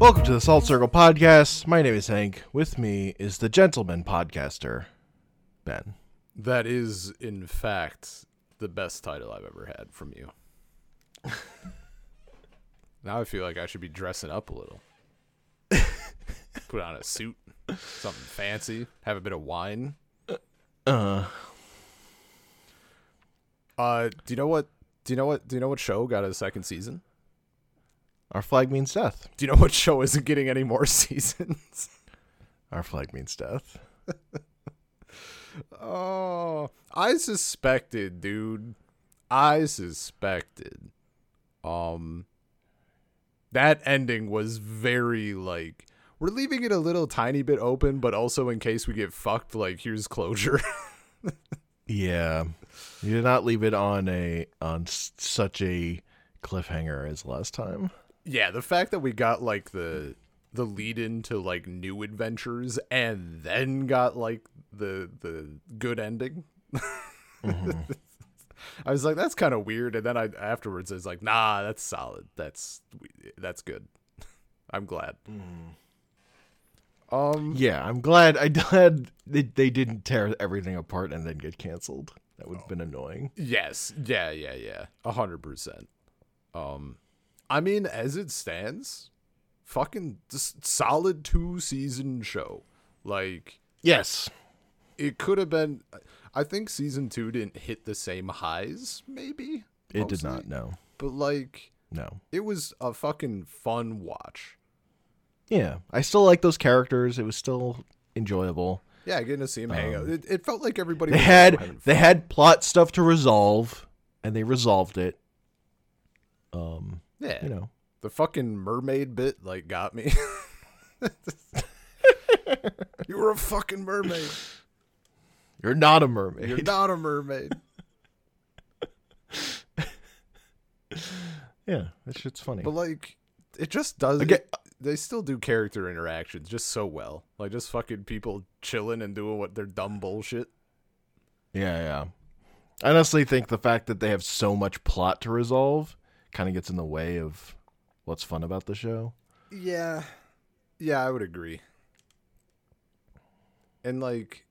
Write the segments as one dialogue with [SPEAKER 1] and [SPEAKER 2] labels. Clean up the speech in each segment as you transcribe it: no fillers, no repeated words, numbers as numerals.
[SPEAKER 1] Welcome to the Salt Circle Podcast. My name is Hank. With me is the gentleman podcaster, Ben.
[SPEAKER 2] That is, in fact, the best title I've ever had from you. Now I feel like I should be dressing up a little. Put on a suit, something fancy, have a bit of wine. Do you know what show got a second season?
[SPEAKER 1] Our flag means death.
[SPEAKER 2] Do you know what show isn't getting any more seasons?
[SPEAKER 1] Our flag means death.
[SPEAKER 2] Oh, I suspected, dude. I suspected. That ending was very, like, we're leaving it a little tiny bit open, but also in case we get fucked, like, here's closure.
[SPEAKER 1] Yeah. You did not leave it on such a cliffhanger as last time.
[SPEAKER 2] Yeah, the fact that we got, like, the lead into, like, new adventures and then got, like, the good ending.
[SPEAKER 1] Mm-hmm.
[SPEAKER 2] I was like, that's kind of weird. And then afterwards I was like, nah, that's solid. That's good. I'm glad.
[SPEAKER 1] Yeah, I'm glad they didn't tear everything apart and then get canceled. That would have been annoying.
[SPEAKER 2] Yes. Yeah. 100%. I mean, as it stands, fucking just solid 2-season show. Like,
[SPEAKER 1] Yes.
[SPEAKER 2] it could have been. I think season 2 didn't hit the same highs, maybe.
[SPEAKER 1] It did
[SPEAKER 2] mostly.
[SPEAKER 1] not, no.
[SPEAKER 2] But, like,
[SPEAKER 1] No.
[SPEAKER 2] it was a fucking fun watch.
[SPEAKER 1] Yeah, I still like those characters. It was still enjoyable.
[SPEAKER 2] Yeah, getting to see him hang out. It felt like everybody
[SPEAKER 1] They
[SPEAKER 2] was
[SPEAKER 1] had
[SPEAKER 2] having
[SPEAKER 1] they
[SPEAKER 2] fun.
[SPEAKER 1] had plot stuff to resolve, and they resolved it.
[SPEAKER 2] Yeah.
[SPEAKER 1] You know,
[SPEAKER 2] The fucking mermaid bit, like, got me. You were a fucking mermaid.
[SPEAKER 1] you're not a mermaid.
[SPEAKER 2] You're not a mermaid.
[SPEAKER 1] Yeah, that shit's funny.
[SPEAKER 2] But, like, it just does.
[SPEAKER 1] Okay.
[SPEAKER 2] They still do character interactions just so well. Like, just fucking people chilling and doing what their dumb bullshit.
[SPEAKER 1] Yeah. I honestly think the fact that they have so much plot to resolve kind of gets in the way of what's fun about the show.
[SPEAKER 2] Yeah. Yeah, I would agree. And, like,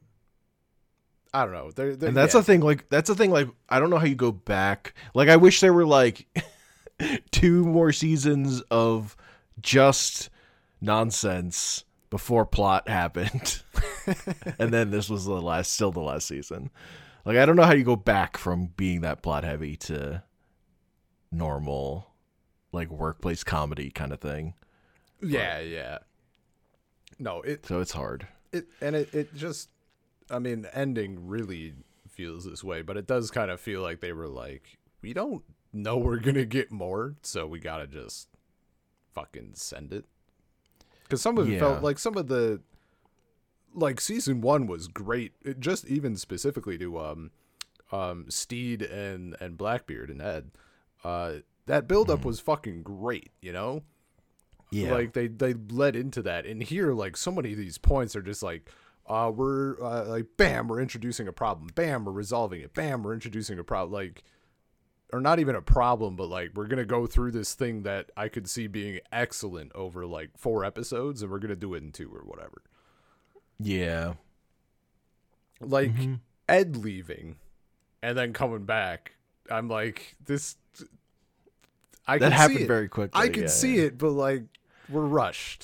[SPEAKER 2] I don't know.
[SPEAKER 1] And that's the thing. Like, I don't know how you go back. Like, I wish there were like 2 more seasons of just nonsense before plot happened, and then this was the last season. Like, I don't know how you go back from being that plot heavy to normal, like, workplace comedy kind of thing.
[SPEAKER 2] Yeah. No,
[SPEAKER 1] So it's hard.
[SPEAKER 2] it just, I mean, the ending really feels this way, but it does kind of feel like they were like, we don't know we're gonna get more, so we gotta just fucking send it. Because some of it felt like some of the, like, season 1 was great. It just even specifically to Steed and Blackbeard and Ed, that buildup was fucking great, you know?
[SPEAKER 1] Yeah.
[SPEAKER 2] Like, they led into that. And here, like, so many of these points are just like, we're like, bam, we're introducing a problem. Bam, we're resolving it. Bam, we're introducing a problem. Like, or not even a problem, but, like, we're going to go through this thing that I could see being excellent over, like, 4 episodes, and we're going to do it in 2 or whatever.
[SPEAKER 1] Yeah.
[SPEAKER 2] Like, Ed leaving and then coming back, I'm like, this, I
[SPEAKER 1] That
[SPEAKER 2] can
[SPEAKER 1] happened
[SPEAKER 2] see it.
[SPEAKER 1] very quickly.
[SPEAKER 2] I can see it, but, like, we're rushed.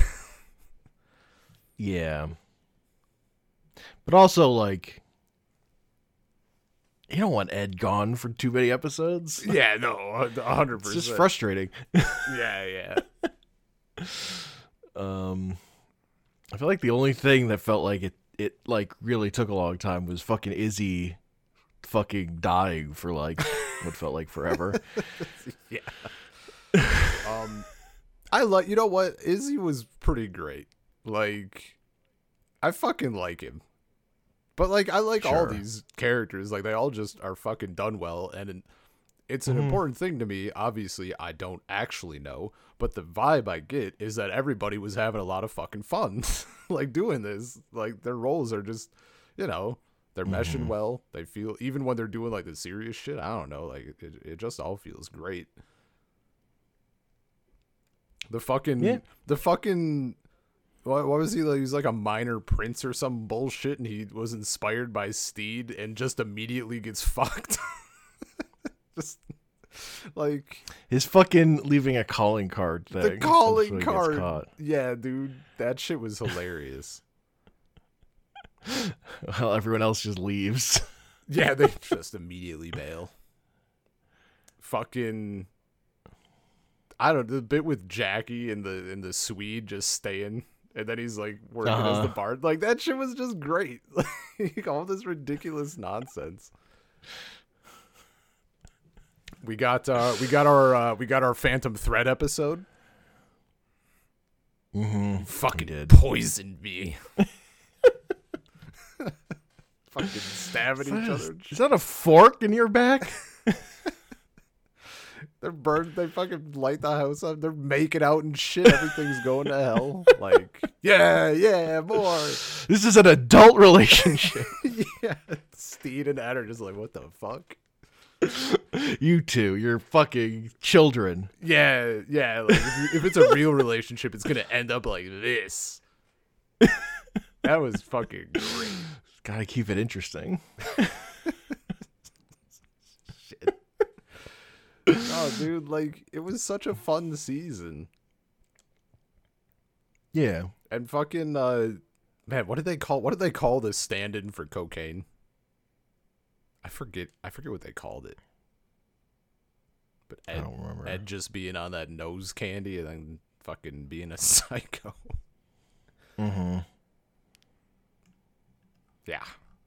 [SPEAKER 1] Yeah. But also, like, you don't want Ed gone for too many episodes.
[SPEAKER 2] Yeah, no, 100%.
[SPEAKER 1] It's just frustrating.
[SPEAKER 2] Yeah.
[SPEAKER 1] I feel like the only thing that felt like it like really took a long time was fucking Izzy fucking dying for, like, what felt like forever.
[SPEAKER 2] Yeah. I like, you know what? Izzy was pretty great. Like, I fucking like him. But, like, I like all
[SPEAKER 1] Sure.
[SPEAKER 2] these characters. Like, they all just are fucking done well. And it's an important thing to me. Obviously, I don't actually know. But the vibe I get is that everybody was having a lot of fucking fun. Like, doing this. Like, their roles are just, you know, they're meshing well. They feel, even when they're doing, like, the serious shit, I don't know. Like, it just all feels great. The fucking
[SPEAKER 1] Yeah.
[SPEAKER 2] what was he like? He was like a minor prince or some bullshit, and he was inspired by Steed and just immediately gets fucked. Just like
[SPEAKER 1] His fucking leaving a calling card thing.
[SPEAKER 2] the calling
[SPEAKER 1] before he gets
[SPEAKER 2] card.
[SPEAKER 1] caught.
[SPEAKER 2] Yeah, dude, that shit was hilarious.
[SPEAKER 1] Well, everyone else just leaves.
[SPEAKER 2] Yeah, they just immediately bail. Fucking, I don't know, the bit with Jackie and the Swede just staying, and then he's like working as the bard. Like that shit was just great. Like all this ridiculous nonsense. We got our Phantom Thread episode.
[SPEAKER 1] Mm-hmm.
[SPEAKER 2] Fucking
[SPEAKER 1] did.
[SPEAKER 2] poisoned me. Fucking stabbing each other.
[SPEAKER 1] Is that a fork in your back?
[SPEAKER 2] They're burned. They fucking light the house up. They're making out and shit. Everything's going to hell. Like, yeah, more.
[SPEAKER 1] This is an adult relationship.
[SPEAKER 2] Yeah, Steed and Ed are just like, what the fuck?
[SPEAKER 1] You two, you're fucking children.
[SPEAKER 2] Yeah. Like if it's a real relationship, it's gonna end up like this. That was fucking great.
[SPEAKER 1] Gotta keep it interesting.
[SPEAKER 2] Shit. Oh, dude, like it was such a fun season.
[SPEAKER 1] Yeah.
[SPEAKER 2] And fucking man, what did they call the stand-in for cocaine? I forget what they called it. But
[SPEAKER 1] I don't remember.
[SPEAKER 2] Ed just being on that nose candy and then fucking being a psycho.
[SPEAKER 1] Mm-hmm.
[SPEAKER 2] Yeah.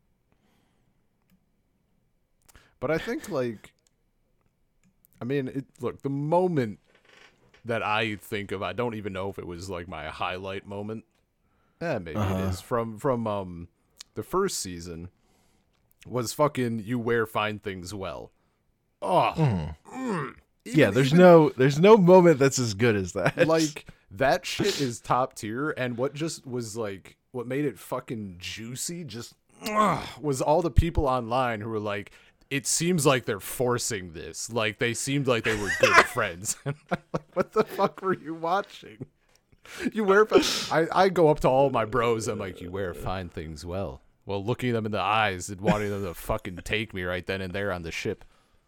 [SPEAKER 2] But I think like I mean, look, the moment that I think of, I don't even know if it was like my highlight moment. Maybe it is from the first season. Was fucking you wear fine things well. Oh.
[SPEAKER 1] Yeah, there's no moment that's as good as that.
[SPEAKER 2] Like that shit is top tier, and what just was like what made it fucking juicy just was all the people online who were like, it seems like they're forcing this. Like they seemed like they were good friends. And I'm like, what the fuck were you watching? You wear I go up to all my bros, I'm like, you wear fine things well. Well, looking them in the eyes and wanting them to fucking take me right then and there on the ship.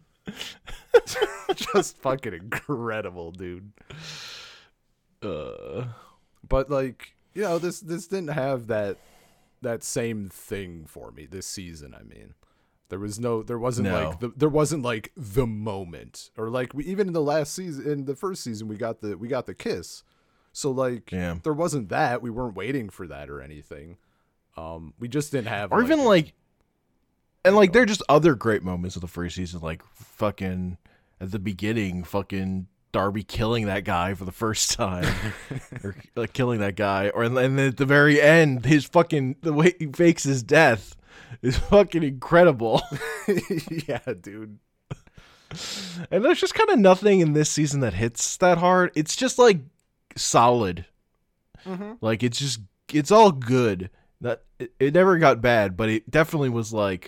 [SPEAKER 2] Just fucking incredible, dude. But like, you know, this didn't have that same thing for me this season. I mean, there wasn't like the moment, or like even in the last season, in the first season, we got the kiss. So like, there wasn't that. We weren't waiting for that or anything. We just didn't have,
[SPEAKER 1] or even like, and like, there are just other great moments of the first season, like fucking at the beginning, fucking Darby killing that guy for the first time, or like killing that guy, or and then at the very end, his fucking the way he fakes his death is fucking incredible.
[SPEAKER 2] Yeah, dude.
[SPEAKER 1] And there's just kind of nothing in this season that hits that hard. It's just like solid. Like it's all good. That it never got bad, but it definitely was like,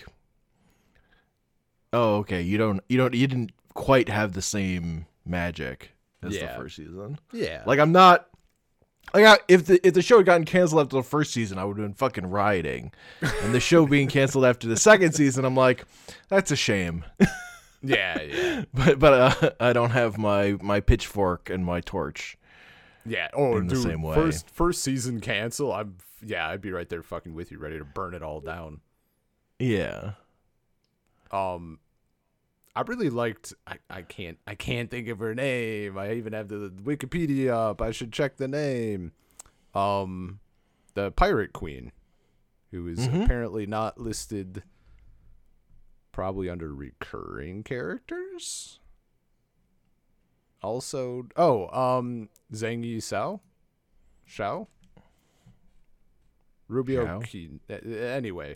[SPEAKER 1] oh, okay, you didn't quite have the same magic as the first season.
[SPEAKER 2] Yeah.
[SPEAKER 1] Like I'm not like if the show had gotten canceled after the first season, I would have been fucking rioting. And the show being canceled after the second season, I'm like, that's a shame.
[SPEAKER 2] Yeah.
[SPEAKER 1] But I don't have my pitchfork and my torch.
[SPEAKER 2] Yeah. Oh,
[SPEAKER 1] in the
[SPEAKER 2] dude,
[SPEAKER 1] same way.
[SPEAKER 2] First season cancel. I'd be right there fucking with you, ready to burn it all down.
[SPEAKER 1] Yeah.
[SPEAKER 2] I really liked. I can't think of her name. I even have the Wikipedia up. I should check the name. The Pirate Queen, who is apparently not listed. Probably under recurring characters. Also, Zhang Yi Shao, Rubio Key. Anyway,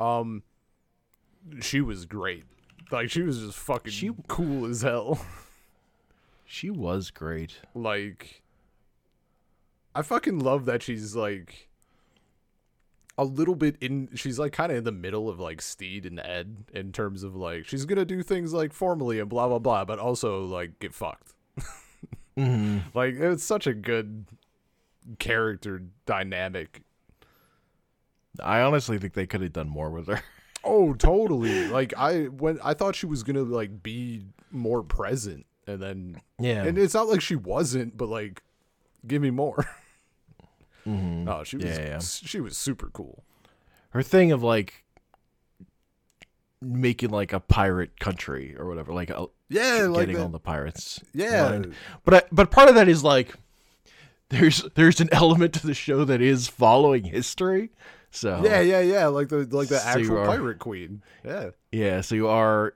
[SPEAKER 2] she was great. Like, she was just fucking cool as hell.
[SPEAKER 1] She was great.
[SPEAKER 2] Like, I fucking love that she's like a little bit she's like kind of in the middle of like Steed and Ed in terms of like she's gonna do things like formally and blah blah blah, but also like get fucked. Like, it's such a good character dynamic.
[SPEAKER 1] I honestly think they could have done more with her.
[SPEAKER 2] Oh, totally. Like, I thought she was gonna like be more present, and then and it's not like she wasn't, but like, give me more. Oh, she was she was super cool.
[SPEAKER 1] Her thing of like making like a pirate country or whatever, like getting all the pirates.
[SPEAKER 2] Yeah,
[SPEAKER 1] but part of that is like there's an element to the show that is following history. So
[SPEAKER 2] yeah, like the actual pirate queen.
[SPEAKER 1] Yeah. So you are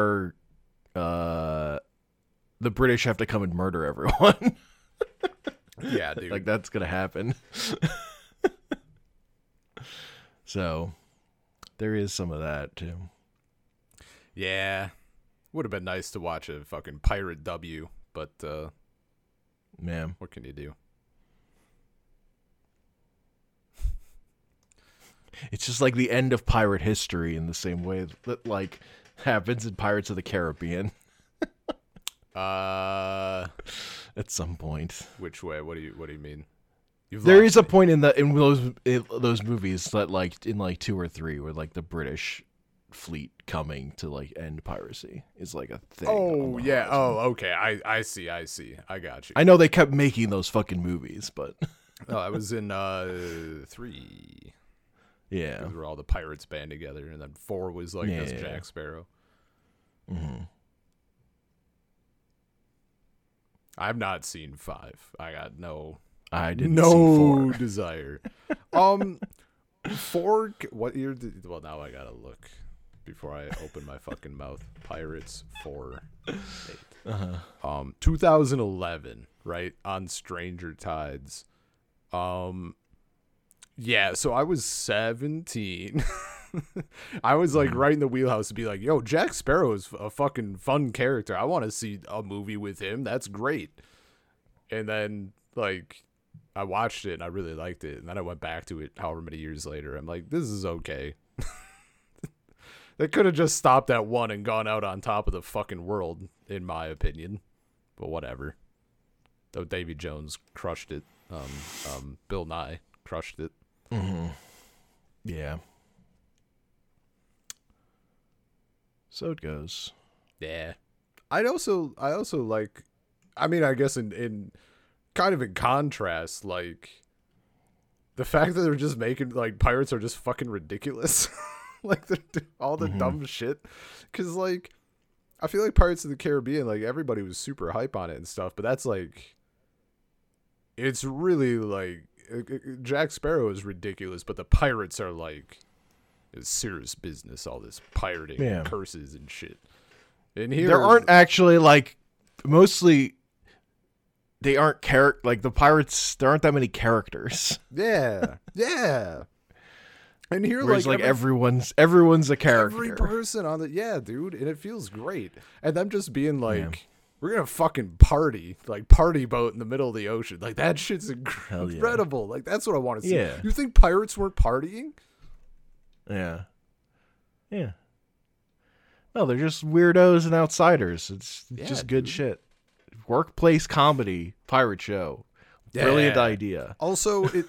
[SPEAKER 1] the British have to come and murder everyone.
[SPEAKER 2] Yeah, dude.
[SPEAKER 1] Like that's gonna happen. So there is some of that too.
[SPEAKER 2] Yeah, would have been nice to watch a fucking pirate W, but
[SPEAKER 1] man,
[SPEAKER 2] what can you do?
[SPEAKER 1] It's just like the end of pirate history in the same way that like happens in Pirates of the Caribbean. At some point.
[SPEAKER 2] Which way? What do you mean?
[SPEAKER 1] There is a point in those movies that like in like 2 or 3 where like the British fleet coming to like end piracy is like a thing.
[SPEAKER 2] Oh yeah. Oh okay. I see. I got you.
[SPEAKER 1] I know they kept making those fucking movies, but
[SPEAKER 2] oh, I was in 3.
[SPEAKER 1] Yeah,
[SPEAKER 2] because where all the pirates band together, and then 4 was like as Jack Sparrow. I've not seen 5. I got
[SPEAKER 1] I didn't see 4.
[SPEAKER 2] Desire. 4. What year? Well, now I gotta look before I open my fucking mouth. Pirates 4. 8. 2011, right on Stranger Tides. Yeah, so I was 17. I was like right in the wheelhouse to be like, yo, Jack Sparrow is a fucking fun character. I want to see a movie with him. That's great. And then like I watched it and I really liked it. And then I went back to it however many years later. I'm like, this is okay. They could have just stopped at 1 and gone out on top of the fucking world, in my opinion. But whatever. Though Davy Jones crushed it. Bill Nye crushed it.
[SPEAKER 1] Yeah. So it goes.
[SPEAKER 2] Yeah. I also like, I mean, I guess in kind of in contrast, like the fact that they're just making like pirates are just fucking ridiculous. Like all the dumb shit. Cause like, I feel like Pirates of the Caribbean, like everybody was super hype on it and stuff, but that's like, it's really like, Jack Sparrow is ridiculous, but the pirates are like, it's serious business. All this pirating, and curses and shit. And here
[SPEAKER 1] there aren't actually like mostly they aren't like the pirates. There aren't that many characters.
[SPEAKER 2] Yeah. And here,
[SPEAKER 1] whereas like everyone's a character.
[SPEAKER 2] Every person on the dude, and it feels great. And them just being like, we're gonna fucking party, like party boat in the middle of the ocean. Like that shit's incredible. Like that's what I want to see.
[SPEAKER 1] Yeah.
[SPEAKER 2] You think pirates weren't partying?
[SPEAKER 1] Yeah. No, they're just weirdos and outsiders. It's just good shit. Workplace comedy, pirate show. Brilliant idea.
[SPEAKER 2] Also, it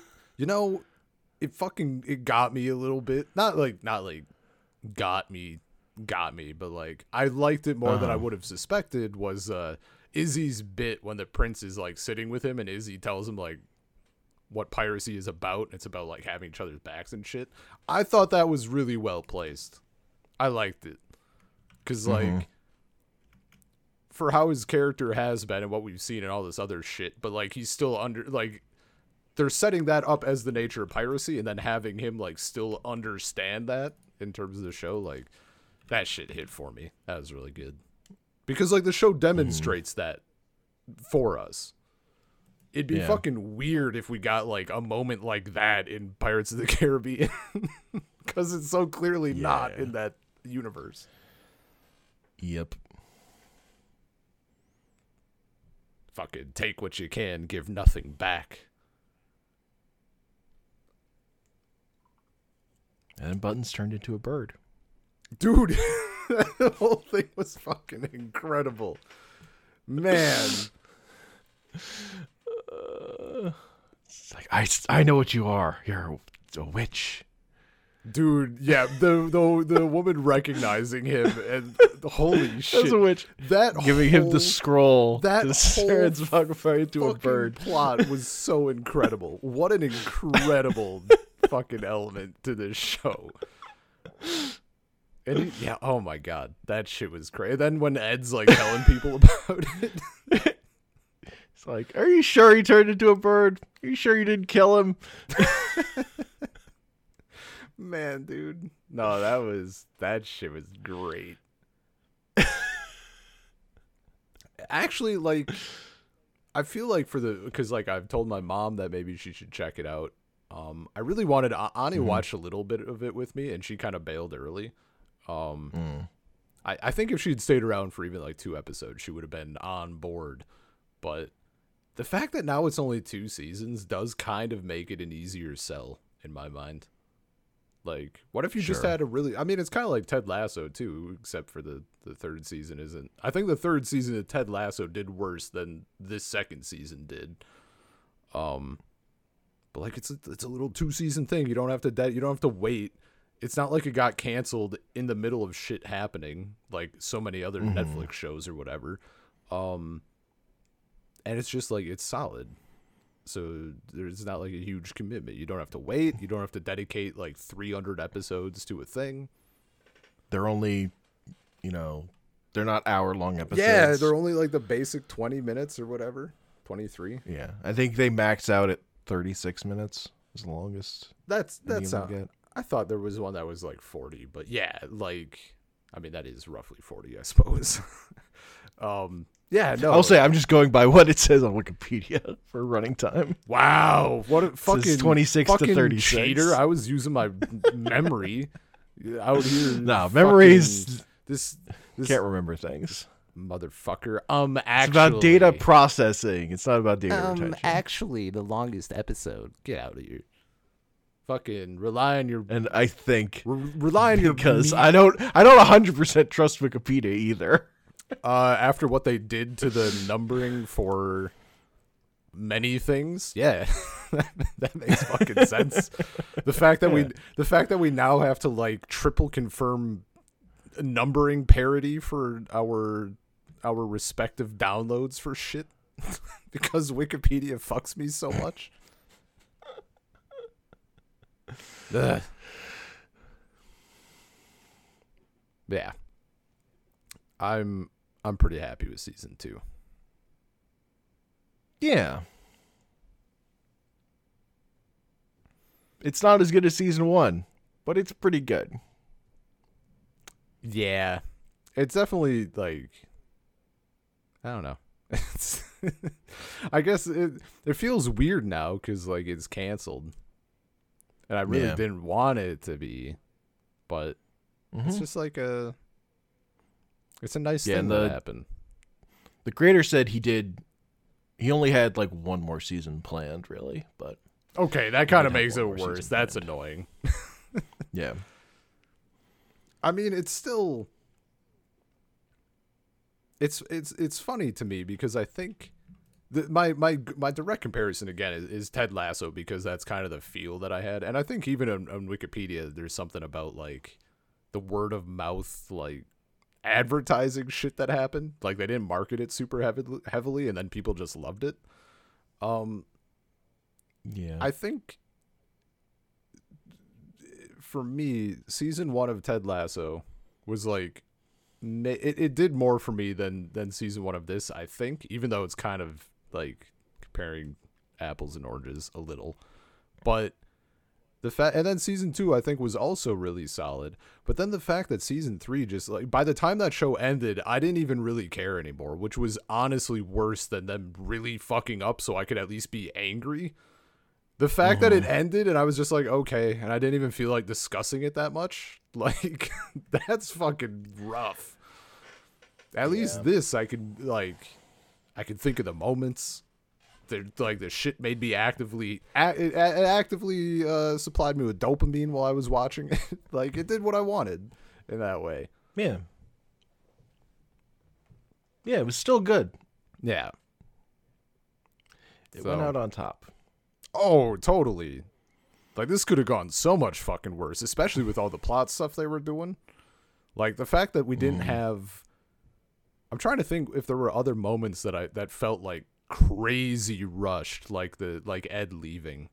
[SPEAKER 2] it got me a little bit. Not like got me, but like I liked it more than I would have suspected was Izzy's bit when the prince is like sitting with him and Izzy tells him like what piracy is about. It's about like having each other's backs and shit. I thought that was really well placed. I liked it. Cause like for how his character has been and what we've seen and all this other shit, but like he's still under like they're setting that up as the nature of piracy and then having him like still understand that in terms of the show, like that shit hit for me. That was really good. Because like the show demonstrates that for us. It'd be fucking weird if we got like a moment like that in Pirates of the Caribbean. Because it's so clearly not in that universe.
[SPEAKER 1] Yep.
[SPEAKER 2] Fucking take what you can, give nothing back.
[SPEAKER 1] And then Buttons turned into a bird.
[SPEAKER 2] Dude, the whole thing was fucking incredible. Man.
[SPEAKER 1] It's like I know what you are. You're a witch.
[SPEAKER 2] Dude, yeah, the woman recognizing him and holy shit,
[SPEAKER 1] That's a witch.
[SPEAKER 2] That
[SPEAKER 1] Giving him the
[SPEAKER 2] whole-
[SPEAKER 1] scroll.
[SPEAKER 2] that
[SPEAKER 1] to
[SPEAKER 2] whole
[SPEAKER 1] transmogrify into a
[SPEAKER 2] fucking
[SPEAKER 1] bird.
[SPEAKER 2] plot was so incredible. What an incredible fucking element to this show. And yeah, oh my god, that shit was crazy. Then when Ed's like telling people about it,
[SPEAKER 1] It's like, are you sure he turned into a bird? Are you sure you didn't kill him?
[SPEAKER 2] man, dude, no, that shit was great. Actually, like, I feel like because like I've told my mom that maybe she should check it out. I really wanted Ani watched a little bit of it with me, and she kind of bailed early. I think if she'd stayed around for even like 2 episodes, she would have been on board. But the fact that now it's only 2 seasons does kind of make it an easier sell in my mind. Like, what if you just
[SPEAKER 1] Sure.
[SPEAKER 2] had a really... I mean, it's kind of like Ted Lasso, too, except for the 3rd season isn't... I think the 3rd season of Ted Lasso did worse than this 2nd season did. But, like, it's a little 2-season thing. You don't have to wait. It's not like it got canceled in the middle of shit happening, like so many other Netflix shows or whatever. And it's just, like, it's solid. So there's not like a huge commitment. You don't have to wait. You don't have to dedicate like 300 episodes to a thing.
[SPEAKER 1] They're only, they're not hour-long episodes.
[SPEAKER 2] Yeah, they're only like the basic 20 minutes or whatever. 23.
[SPEAKER 1] Yeah, I think they max out at 36 minutes is the longest.
[SPEAKER 2] That's
[SPEAKER 1] you can get.
[SPEAKER 2] I thought there was one that was like 40, but yeah, like I mean that is roughly 40, I suppose. Yeah, no.
[SPEAKER 1] I'll say I'm just going by what it says on Wikipedia for running time.
[SPEAKER 2] Wow, what a fucking
[SPEAKER 1] 26 to
[SPEAKER 2] fucking
[SPEAKER 1] 36.
[SPEAKER 2] cheater! I was using my memory out here.
[SPEAKER 1] No, memories.
[SPEAKER 2] This
[SPEAKER 1] Can't remember things.
[SPEAKER 2] motherfucker.
[SPEAKER 1] It's
[SPEAKER 2] Actually,
[SPEAKER 1] about data processing. It's not about data retention.
[SPEAKER 2] actually, the longest episode. Get out of here. Fucking rely on your
[SPEAKER 1] And I think
[SPEAKER 2] rely on your
[SPEAKER 1] because
[SPEAKER 2] meat.
[SPEAKER 1] I don't 100% trust Wikipedia either.
[SPEAKER 2] After what they did to the numbering for many things, yeah, that makes fucking sense. The fact that we now have to like triple confirm numbering parity for our respective downloads for shit because Wikipedia fucks me so much. Ugh. Yeah, I'm pretty happy with season 2.
[SPEAKER 1] Yeah. It's not as good as season 1, but it's pretty good.
[SPEAKER 2] Yeah, it's definitely like I don't know. It's I guess it feels weird now because like it's canceled, and I really
[SPEAKER 1] Yeah.
[SPEAKER 2] didn't want it to be, but it's just like it's a nice
[SPEAKER 1] Yeah,
[SPEAKER 2] thing
[SPEAKER 1] and
[SPEAKER 2] that happened.
[SPEAKER 1] The creator said he only had like one more season planned, really, but
[SPEAKER 2] Okay, that kind of
[SPEAKER 1] have
[SPEAKER 2] makes
[SPEAKER 1] one
[SPEAKER 2] it
[SPEAKER 1] more
[SPEAKER 2] worse.
[SPEAKER 1] season
[SPEAKER 2] That's
[SPEAKER 1] planned.
[SPEAKER 2] annoying.
[SPEAKER 1] yeah.
[SPEAKER 2] I mean, it's still it's funny to me because I think my direct comparison again is Ted Lasso because that's kind of the feel that I had, and I think even on Wikipedia there's something about like the word of mouth like advertising shit that happened. Like they didn't market it super heavily, and then people just loved it.
[SPEAKER 1] Yeah.
[SPEAKER 2] I think for me, season 1 of Ted Lasso was like it did more for me than season 1 of this, I think, even though it's kind of like comparing apples and oranges a little. But and then season 2 I think was also really solid. But then the fact that season 3 just like by the time that show ended, I didn't even really care anymore, which was honestly worse than them really fucking up so I could at least be angry. The fact that it ended and I was just like, okay, and I didn't even feel like discussing it that much, like, that's fucking rough. At least this, I could think of the moments. The shit made me actively supplied me with dopamine while I was watching it. Like, it did what I wanted in that way.
[SPEAKER 1] Yeah. Yeah, it was still good.
[SPEAKER 2] Yeah.
[SPEAKER 1] It went out on top.
[SPEAKER 2] Oh, totally. Like, this could have gone so much fucking worse, especially with all the plot stuff they were doing. Like, the fact that we didn't have... I'm trying to think if there were other moments that felt, like, crazy rushed, like Ed leaving.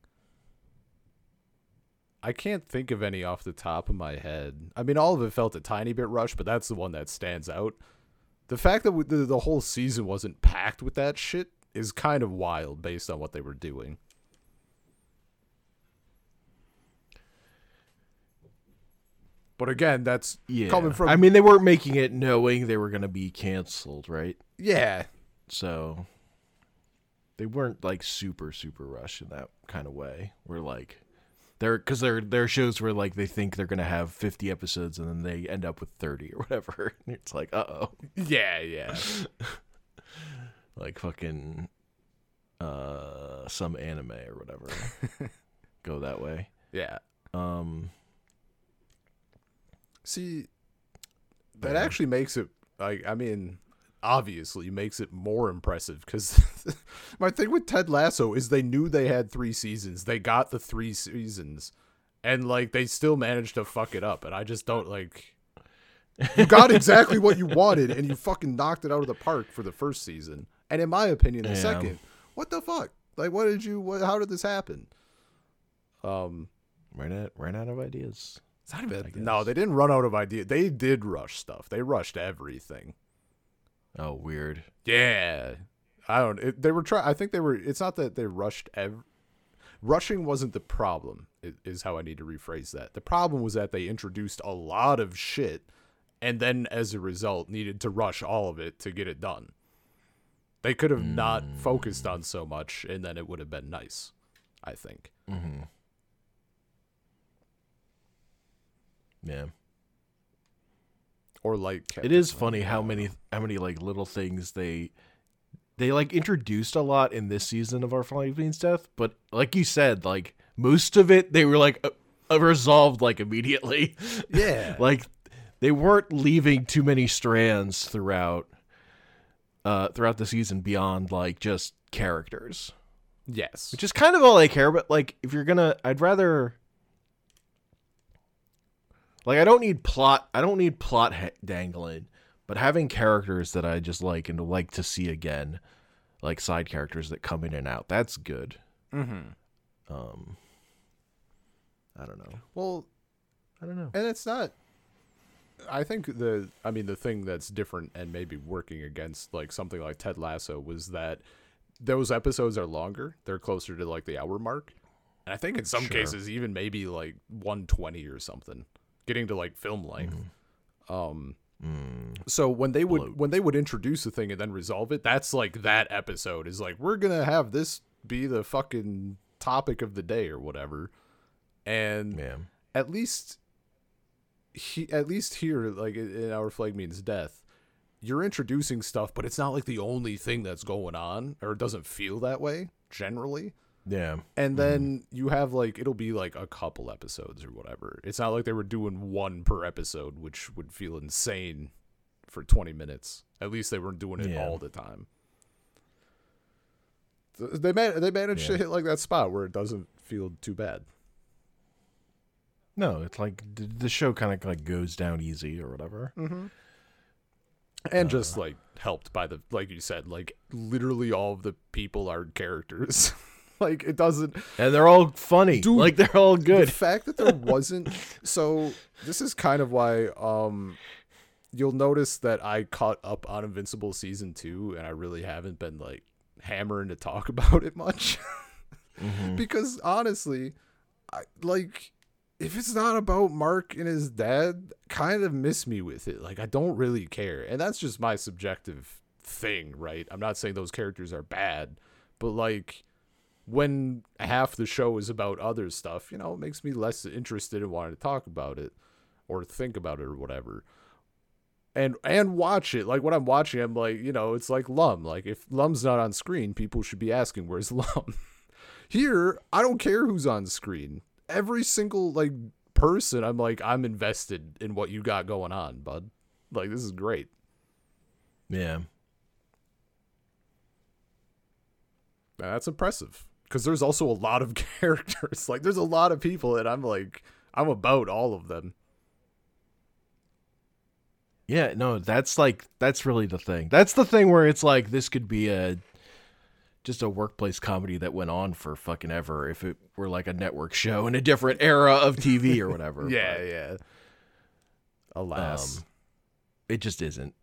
[SPEAKER 2] I can't think of any off the top of my head. I mean, all of it felt a tiny bit rushed, but that's the one that stands out. The fact that the whole season wasn't packed with that shit is kind of wild based on what they were doing. But again, that's coming from...
[SPEAKER 1] I mean, they weren't making it knowing they were going to be canceled, right?
[SPEAKER 2] Yeah.
[SPEAKER 1] So they weren't like super, super rushed in that kind of way. We're like, because they're shows where like they think they're going to have 50 episodes and then they end up with 30 or whatever. It's like, uh-oh.
[SPEAKER 2] Yeah.
[SPEAKER 1] Like fucking some anime or whatever. Go that way.
[SPEAKER 2] Yeah. See, that actually makes it, like, I mean, obviously makes it more impressive because my thing with Ted Lasso is they knew they had 3 seasons. They got the 3 seasons and, like, they still managed to fuck it up. And I just don't, like, you got exactly what you wanted and you fucking knocked it out of the park for the first season. And in my opinion, the second, what the fuck? Like, how did this happen?
[SPEAKER 1] Ran out of ideas.
[SPEAKER 2] It's not even, no, they didn't run out of ideas. They did rush stuff. They rushed everything.
[SPEAKER 1] Oh, weird.
[SPEAKER 2] Yeah. They were trying, I think they were, it's not that they rushed rushing wasn't the problem, is how I need to rephrase that. The problem was that they introduced a lot of shit and then as a result needed to rush all of it to get it done. They could have not focused on so much and then it would have been nice, I think.
[SPEAKER 1] Mm-hmm. Yeah.
[SPEAKER 2] Or like
[SPEAKER 1] it is funny how many like little things they like introduced a lot in this season of Our Flying Beans Death, but like you said, like most of it they were like resolved like immediately.
[SPEAKER 2] Yeah.
[SPEAKER 1] Like they weren't leaving too many strands throughout the season beyond like just characters.
[SPEAKER 2] Yes.
[SPEAKER 1] Which is kind of all I care about. Like if you're gonna, I'd rather. Like, I don't need plot dangling, but having characters that I just like and like to see again, like side characters that come in and out, that's good.
[SPEAKER 2] Mm-hmm.
[SPEAKER 1] I don't know.
[SPEAKER 2] Well,
[SPEAKER 1] I don't know.
[SPEAKER 2] And it's not, I think the thing that's different and maybe working against like something like Ted Lasso was that those episodes are longer. They're closer to like the hour mark. And I think in some cases even maybe like 120 or something. Getting to like film length. So when they would introduce a thing and then resolve it, that's like that episode is like, we're gonna have this be the fucking topic of the day or whatever. And at least here, like in Our Flag Means Death, you're introducing stuff, but it's not like the only thing that's going on, or it doesn't feel that way generally.
[SPEAKER 1] Yeah.
[SPEAKER 2] And then you have like, it'll be like a couple episodes or whatever. It's not like they were doing 1 per episode, which would feel insane for 20 minutes. At least they weren't doing it all the time. They managed to hit like that spot where it doesn't feel too bad.
[SPEAKER 1] No, it's like the show kind of like goes down easy or whatever.
[SPEAKER 2] Mm-hmm. And just like helped by the, like you said, like literally all of the people are characters. Like it doesn't,
[SPEAKER 1] and they're all funny. Dude, like they're all good.
[SPEAKER 2] The fact that there wasn't, so this is kind of why you'll notice that I caught up on Invincible season 2 and I really haven't been like hammering to talk about it much. Because honestly, if it's not about Mark and his dad, kind of miss me with it. Like I don't really care, and that's just my subjective thing, right? I'm not saying those characters are bad, but like when half the show is about other stuff, you know, it makes me less interested in wanting to talk about it or think about it or whatever. And watch it. Like when I'm watching, I'm like, you know, it's like Lum. Like if Lum's not on screen, people should be asking, where's Lum? Here, I don't care who's on screen. Every single like person, I'm like, I'm invested in what you got going on, bud. Like this is great.
[SPEAKER 1] Yeah.
[SPEAKER 2] That's impressive because there's also a lot of characters. Like, there's a lot of people, and I'm about all of them.
[SPEAKER 1] Yeah, no, that's really the thing. That's the thing where it's like this could be just a workplace comedy that went on for fucking ever if it were like a network show in a different era of TV or whatever.
[SPEAKER 2] Yeah. Alas.
[SPEAKER 1] It just isn't.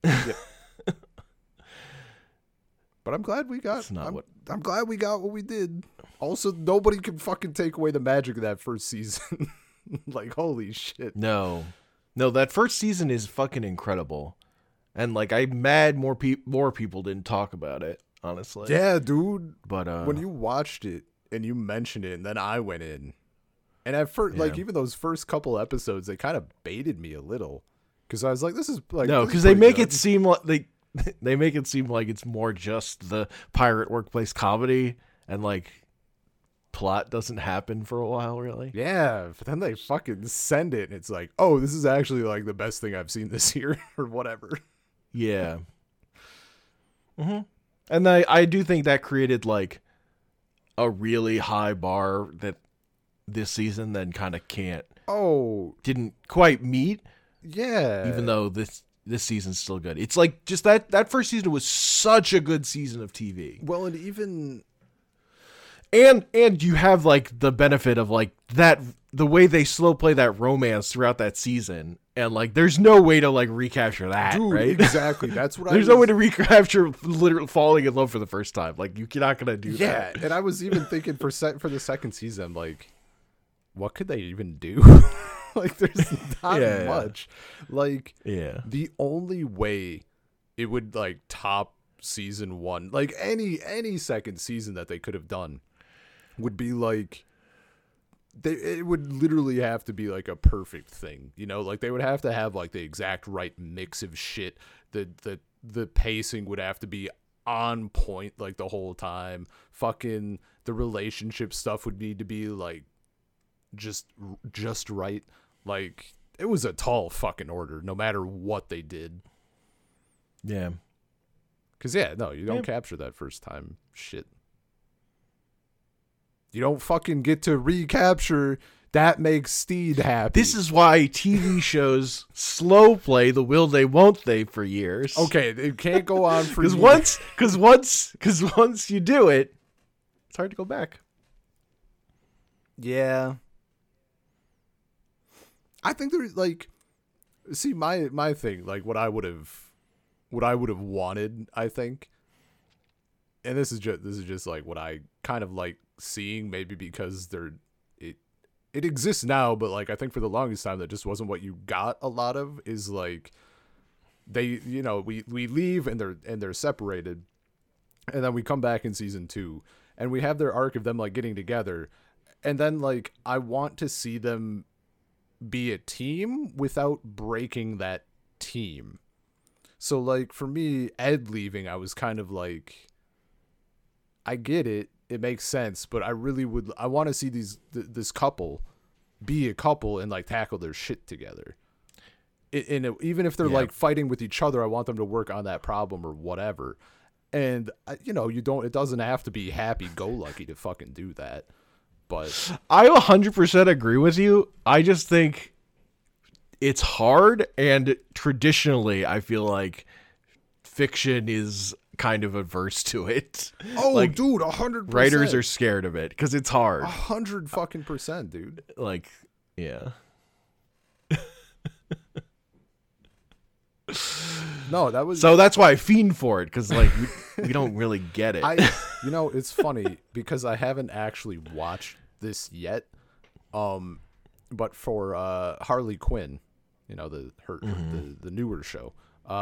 [SPEAKER 2] But I'm glad we got.
[SPEAKER 1] It's not
[SPEAKER 2] I'm glad we got what we did. Also, nobody can fucking take away the magic of that first season. Like, holy shit.
[SPEAKER 1] No, that first season is fucking incredible, and like I'm mad more people didn't talk about it. Honestly,
[SPEAKER 2] yeah, dude.
[SPEAKER 1] But
[SPEAKER 2] when you watched it and you mentioned it, and then I went in, and at first, like even those first couple episodes, they kind of baited me a little because I was like, "This is like
[SPEAKER 1] no," because they make it seem like they make it seem like it's more just the pirate workplace comedy, and like plot doesn't happen for a while, really.
[SPEAKER 2] Yeah, but then they fucking send it, and it's like, oh, this is actually like the best thing I've seen this year, or whatever.
[SPEAKER 1] Yeah. And I do think that created like a really high bar that this season then kind of didn't quite meet.
[SPEAKER 2] Yeah.
[SPEAKER 1] Even though this season's still good. It's like just that first season was such a good season of TV.
[SPEAKER 2] Well, and even
[SPEAKER 1] and you have like the benefit of like that the way they slow play that romance throughout that season, and like there's no way to like recapture that.
[SPEAKER 2] Dude,
[SPEAKER 1] right?
[SPEAKER 2] Exactly. That's what
[SPEAKER 1] there's no way to recapture literally falling in love for the first time. Like you're not gonna do that.
[SPEAKER 2] Yeah, and I was even thinking for the second season, like, what could they even do? Like, there's not much. Like, the only way it would like top season 1, like any second season that they could have done, would be like it would literally have to be like a perfect thing, you know, like they would have to have like the exact right mix of shit. The pacing would have to be on point like the whole time. Fucking the relationship stuff would need to be like just right. Like, it was a tall fucking order no matter what they did.
[SPEAKER 1] Yeah.
[SPEAKER 2] Cause you don't capture that first time shit. You don't fucking get to recapture that makes Steed happy.
[SPEAKER 1] This is why TV shows slow play the will they won't they for years.
[SPEAKER 2] Okay, it can't go on for
[SPEAKER 1] because once you do it, it's hard to go back.
[SPEAKER 2] Yeah. I think there's like, see, my thing, like what I would have wanted, I think, and this is just like what I kind of like seeing, maybe because it exists now, but like I think for the longest time that just wasn't what you got a lot of, is like they, you know, we leave and they're separated, and then we come back in season 2 and we have their arc of them like getting together, and then like I want to see them be a team without breaking that team. So like for me, Ed leaving, I was kind of like, I get it, it makes sense, but I want to see this couple be a couple and like tackle their shit together. Even if they're like fighting with each other, I want them to work on that problem or whatever. And you know, it doesn't have to be happy-go-lucky to fucking do that. But
[SPEAKER 1] I 100% agree with you. I just think it's hard, and traditionally I feel like fiction is kind of averse to it.
[SPEAKER 2] Oh,
[SPEAKER 1] like,
[SPEAKER 2] dude, 100%.
[SPEAKER 1] Writers are scared of it because it's hard.
[SPEAKER 2] 100% dude.
[SPEAKER 1] Like, yeah.
[SPEAKER 2] No, that was
[SPEAKER 1] so that's why I fiend for it, because like we don't really get it.
[SPEAKER 2] You know, it's funny because I haven't actually watched this yet. But for Harley Quinn, you know, the newer show,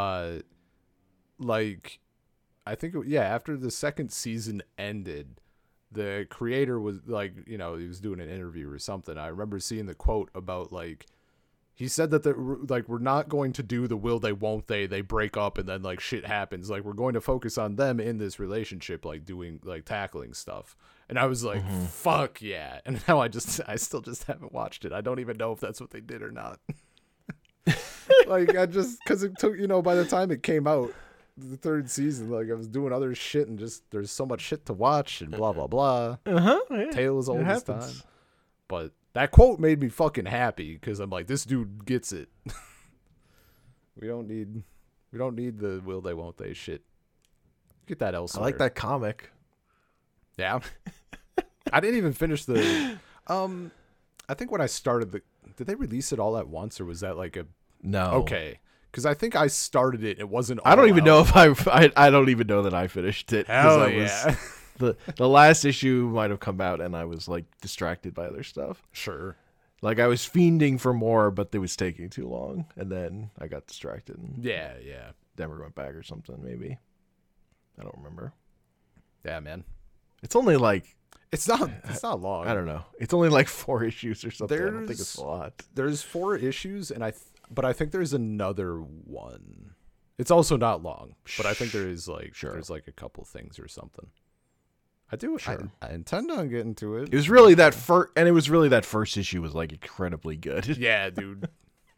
[SPEAKER 2] like I think after the second season ended, the creator was like, you know, he was doing an interview or something. I remember seeing the quote about like, he said that we're not going to do the will they won't they break up and then like shit happens. Like, we're going to focus on them in this relationship, like doing like tackling stuff. And I was like, fuck yeah. And now I still just haven't watched it. I don't even know if that's what they did or not. Like, because it took, you know, by the time it came out, the third season, like I was doing other shit and just there's so much shit to watch and blah blah blah.
[SPEAKER 1] Yeah.
[SPEAKER 2] Tale as old as
[SPEAKER 1] happens.
[SPEAKER 2] time. But that quote made me fucking happy because I'm like, this dude gets it. we don't need the will they won't they shit. Get that
[SPEAKER 1] I
[SPEAKER 2] elsewhere.
[SPEAKER 1] like that comic.
[SPEAKER 2] Yeah. I didn't even finish the. I think when I started did they release it all at once or was that like a?
[SPEAKER 1] No.
[SPEAKER 2] Okay. Because I think I started it. It wasn't.
[SPEAKER 1] I don't
[SPEAKER 2] all
[SPEAKER 1] even
[SPEAKER 2] out.
[SPEAKER 1] know if I don't even know that I finished it. 'Cause
[SPEAKER 2] Hell
[SPEAKER 1] I
[SPEAKER 2] yeah.
[SPEAKER 1] The last issue might have come out and I was like distracted by other stuff.
[SPEAKER 2] Sure.
[SPEAKER 1] Like I was fiending for more, but it was taking too long, and then I got distracted and
[SPEAKER 2] Yeah.
[SPEAKER 1] never went back or something. Maybe I don't remember.
[SPEAKER 2] Yeah, man.
[SPEAKER 1] It's only like
[SPEAKER 2] It's not long.
[SPEAKER 1] I don't know. It's only like 4 issues or something. I don't think
[SPEAKER 2] There's-
[SPEAKER 1] it's a lot.
[SPEAKER 2] There's 4 issues, and but I think there's another one. It's also not long, but I think there is like
[SPEAKER 1] Sure.
[SPEAKER 2] there's like a couple things or something. I do.
[SPEAKER 1] Sure.
[SPEAKER 2] I intend on getting to it.
[SPEAKER 1] It was really that first, and it was really that first issue was like incredibly good.
[SPEAKER 2] Yeah, dude.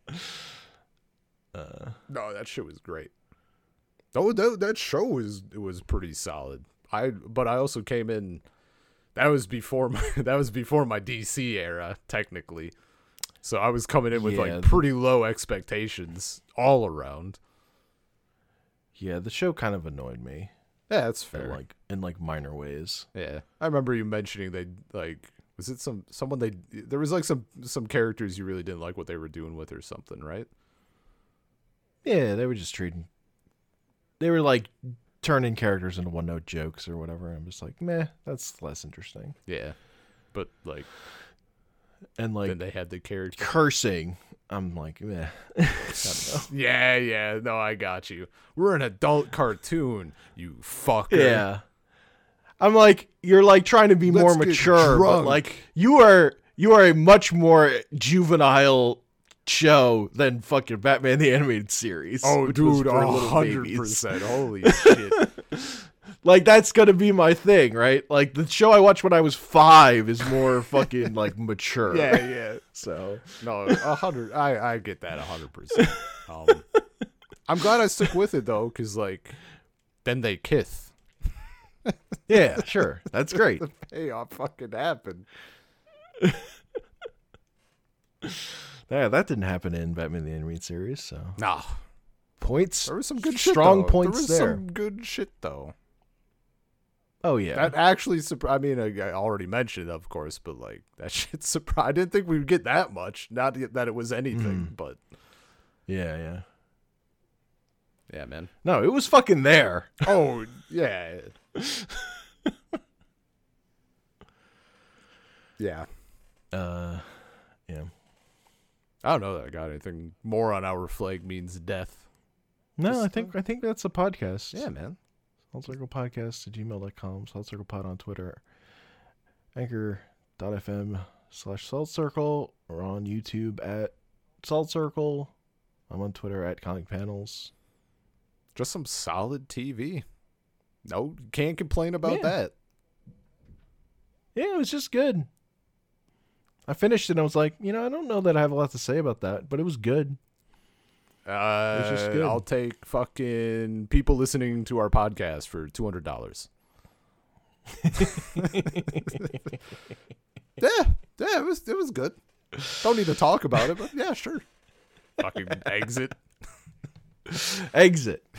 [SPEAKER 2] No, that shit was great. Oh, that show was pretty solid. But I also came in. That was before my DC era, technically. So I was coming in with
[SPEAKER 1] Yeah.
[SPEAKER 2] like pretty low expectations all around.
[SPEAKER 1] Yeah, the show kind of annoyed me.
[SPEAKER 2] Yeah, that's
[SPEAKER 1] In
[SPEAKER 2] fair.
[SPEAKER 1] in minor ways.
[SPEAKER 2] Yeah, I remember you mentioning they like. Was it someone they? There was like some characters you really didn't like what they were doing with or something, right?
[SPEAKER 1] Yeah, they were just they were like turning characters into one-note jokes or whatever. I'm just like, meh, that's less interesting.
[SPEAKER 2] Yeah, but like,
[SPEAKER 1] And like
[SPEAKER 2] then they had the character.
[SPEAKER 1] cursing, I'm like, meh. I don't know.
[SPEAKER 2] Yeah, no, I got you. We're an adult cartoon, you fucker.
[SPEAKER 1] Yeah. I'm like, you're like trying to be more
[SPEAKER 2] Let's get
[SPEAKER 1] mature, but
[SPEAKER 2] drunk.
[SPEAKER 1] like you are a much more juvenile show than fucking Batman the Animated Series.
[SPEAKER 2] Oh,
[SPEAKER 1] which was
[SPEAKER 2] dude,
[SPEAKER 1] for little babies.
[SPEAKER 2] 100%. Holy shit.
[SPEAKER 1] Like that's gonna be my thing, right? Like the show I watched when I was 5 is more fucking like mature.
[SPEAKER 2] Yeah.
[SPEAKER 1] So
[SPEAKER 2] No, 100. I get that 100%. I'm glad I stuck with it though, because like, then they kiss.
[SPEAKER 1] yeah, sure, that's great.
[SPEAKER 2] The payoff fucking happened.
[SPEAKER 1] Yeah, that didn't happen in Batman the Animated Series. So
[SPEAKER 2] Nah,
[SPEAKER 1] points,
[SPEAKER 2] there was some good shit.
[SPEAKER 1] strong
[SPEAKER 2] though.
[SPEAKER 1] points
[SPEAKER 2] there. Was
[SPEAKER 1] there.
[SPEAKER 2] some good shit though.
[SPEAKER 1] Oh yeah,
[SPEAKER 2] That actually, I mean, I already mentioned it, of course, but like that shit surprised. I didn't think we'd get that much. Not that it was anything, but
[SPEAKER 1] yeah.
[SPEAKER 2] yeah, man.
[SPEAKER 1] No, it was fucking there.
[SPEAKER 2] Oh yeah, yeah.
[SPEAKER 1] Yeah.
[SPEAKER 2] I don't know that I got anything more on Our Flag Means Death.
[SPEAKER 1] No,
[SPEAKER 2] Just,
[SPEAKER 1] I think that's a podcast.
[SPEAKER 2] Yeah, man.
[SPEAKER 1] Salt Circle Podcast at gmail.com. Salt Circle Pod on Twitter. Anchor.fm/Salt Circle. Or on YouTube at Salt Circle. I'm on Twitter at Comic Panels.
[SPEAKER 2] Just some solid TV. No, can't complain about that.
[SPEAKER 1] Yeah, it was just good. I finished it and I was like, I don't know that I have a lot to say about that, but it was good. It's just good.
[SPEAKER 2] I'll take fucking people listening to our podcast for $200. Yeah, it was good. Don't need to talk about it, but yeah, sure. Fucking exit.
[SPEAKER 1] Exit.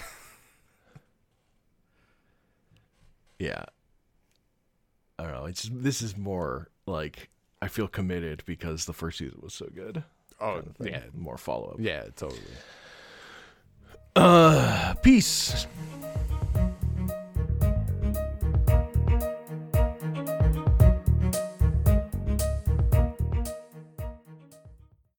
[SPEAKER 1] Yeah. I don't know. This is more like I feel committed because the first season was so good.
[SPEAKER 2] Oh,
[SPEAKER 1] kind of thing.
[SPEAKER 2] yeah.
[SPEAKER 1] More follow up.
[SPEAKER 2] Yeah, totally.
[SPEAKER 1] Peace.